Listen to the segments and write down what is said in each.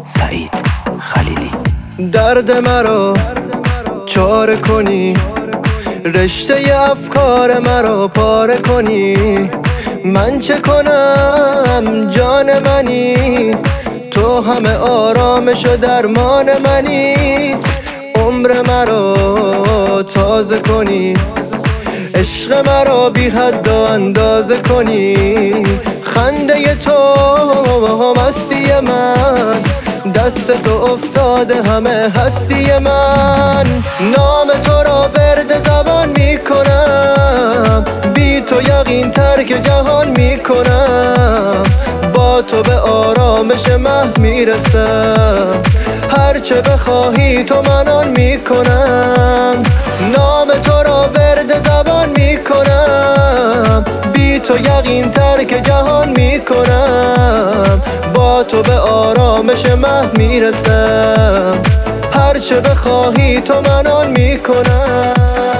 سعید خلیلی. درد مرا چاره کنی، رشته افکار مرا پاره کنی. من چه کنم جان منی، تو همه آرامش و درمان منی. عمر مرا تازه کنی، عشق مرا بی حد و اندازه کنی. خنده تو مستی من، دست تو افتاده همه هستی من. نام تو را ورد زبان می کنم، بی تو یقین ترک جهان می کنم. با تو به آرامش محض می رسم، هرچه بخواهی تو من آن می کنم. نام تو را ورد زبان می کنم، بی تو یقین ترک جهان می کنم. با تو به آرامش محض می رسم، هرچه بخواهی تو من آن می کنم.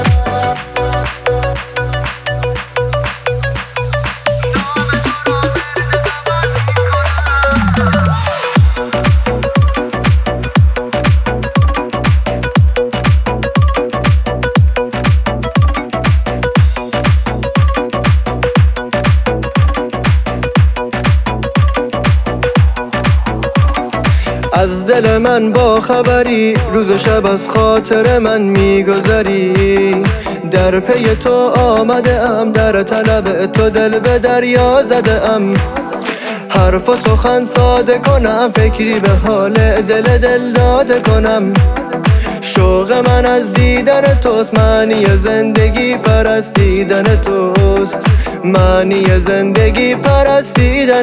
از دل من با خبری، روز و شب از خاطر من میگذری. در پی تو آمده ام، در طلب تو دل به دریا زده ام. حرف و سخن ساده کنم، فکری به حال دل داده کنم. شوق من از دیدن توست، معنی زندگی پرستیدن توست. معنی زندگی پرستیدن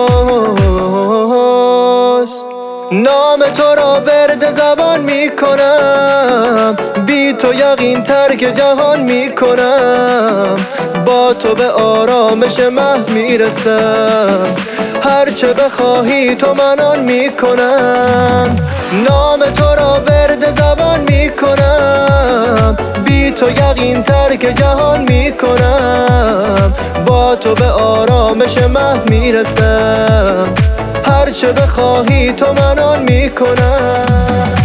توست. نام تو را ورد زبان می کنم، بی تو یقین ترک جهان می کنم. با تو به آرامش محض می رسم، هرچه بخواهی تو من آن می کنم. نام تو را ورد زبان می کنم، بی تو یقین ترک جهان می کنم. با تو به آرامش محض می رسم، هرچه بخواهی تو من آن می کنم.